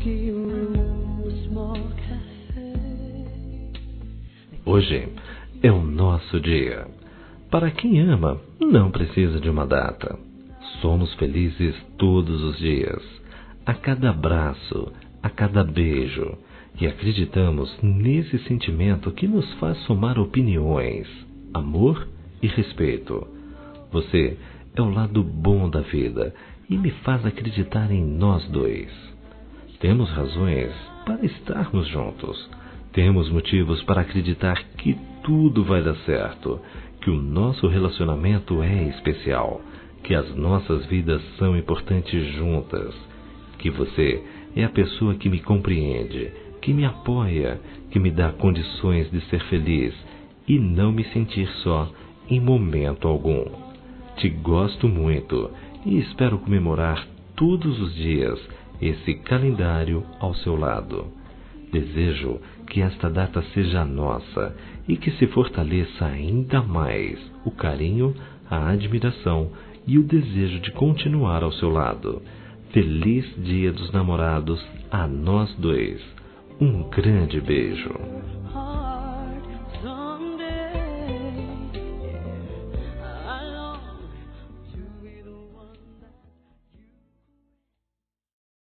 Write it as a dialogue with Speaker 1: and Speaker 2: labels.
Speaker 1: Hoje é o nosso dia. Para quem ama, não precisa de uma data. Somos felizes todos os dias, a cada abraço, a cada beijo, e acreditamos nesse sentimento que nos faz somar opiniões, amor e respeito. Você é o lado bom da vida e me faz acreditar em nós dois. Temos razões para estarmos juntos. Temos motivos para acreditar que tudo vai dar certo, que o nosso relacionamento é especial, que as nossas vidas são importantes juntas, que você é a pessoa que me compreende, que me apoia, que me dá condições de ser feliz e não me sentir só em momento algum. Te gosto muito e espero comemorar todos os dias esse calendário ao seu lado. Desejo que esta data seja nossa e que se fortaleça ainda mais o carinho, a admiração e o desejo de continuar ao seu lado. Feliz Dia dos Namorados a nós dois. Um grande beijo.